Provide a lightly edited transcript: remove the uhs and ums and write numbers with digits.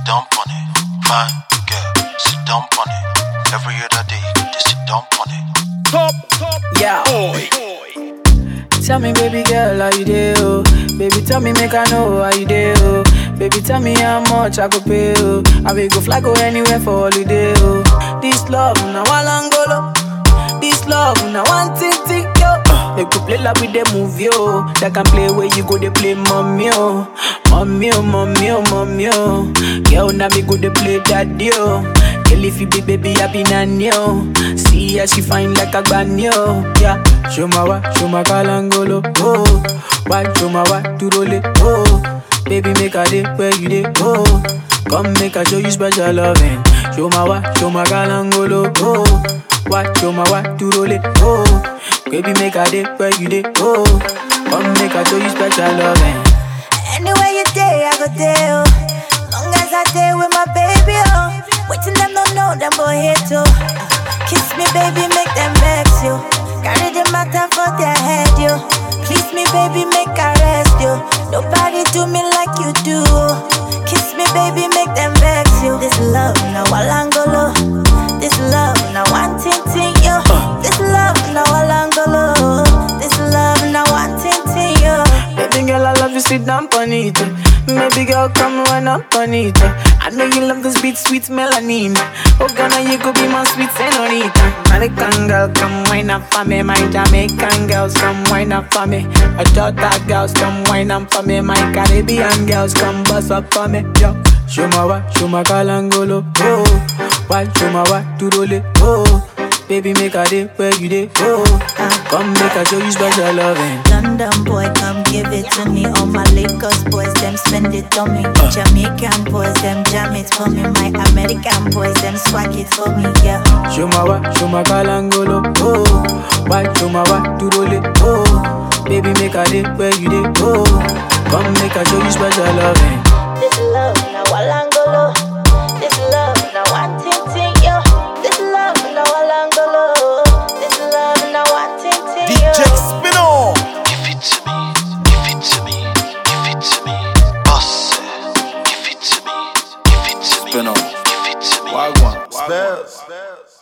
down on it. Fine girl, sit down on it. Every other day, they sit down on it. Top, Yeah. boy. Tell me, baby girl, how you do? Oh? Baby, tell me, make I know how you do. Oh? Baby, tell me how much I go pay. Oh? I will go fly, go anywhere for holiday. Oh? This love, now one angolo. This love, now one tick, yo. They could play like with the movie, oh. That can play where you go, they play mommy, oh. Mommy, oh, mommy, oh, mommy, oh. Girl, now me go, they play daddy, oh. Girl, if you be baby, I be nanny, oh. See how she fine like a granny, oh. Yeah, show my kalangolo, oh. Why, show my what to roll it, oh. Baby, make a day where you day, oh. Come make a show you special loving. Show my kalangolo, oh. What, show my what to roll it, oh. Baby, make a day where you day, oh. Come make a show you special loving. Anywhere you day, I go there, oh. Long as I day with my baby, oh. Waiting them don't know, them boy here too. Kiss me, baby, make them vex you. Carry the matter for their head, you. Please me, baby, make I rest you. Nobody do me like you do. Kiss me, baby, make them vex you. This love, now Walangolo. This love, now one ting yo. This love, now Walangolo. This love, now one ting yo. Baby girl, I love you, sit down on it. Baby girl, come run up on it. I know you love this beat, sweet melanin. Oh, Ghana, you could be my sweet senorita. American girl, come wine up for me. My Jamaican girls, come wine up for me. My Jota girls, come wine up for me. My Caribbean girls, come bust up for me. Yo, show my kalangolo, oh. Why, show my what to roll it, oh. Baby, make a day where you day, oh. Come make a show you special loving. London boy, come give it to me. All my Lagos boys, them spend it on me. Jamaican boys, them jam it for me. My American boys, them swag it for me, yeah. Show my kalangolo, oh. Why, show my what to roll it, oh. Baby, make a day where you day, oh. Come make a show you special loving. This love, now Walangolo. This love, now one ting yo. This love, now Walangolo. This love, now one ting yo. DJ Spino. Give it to me, give it to me, give it to me. Boss, give it to me, give it to me, Spino. give it to me. Wagwan. Spells.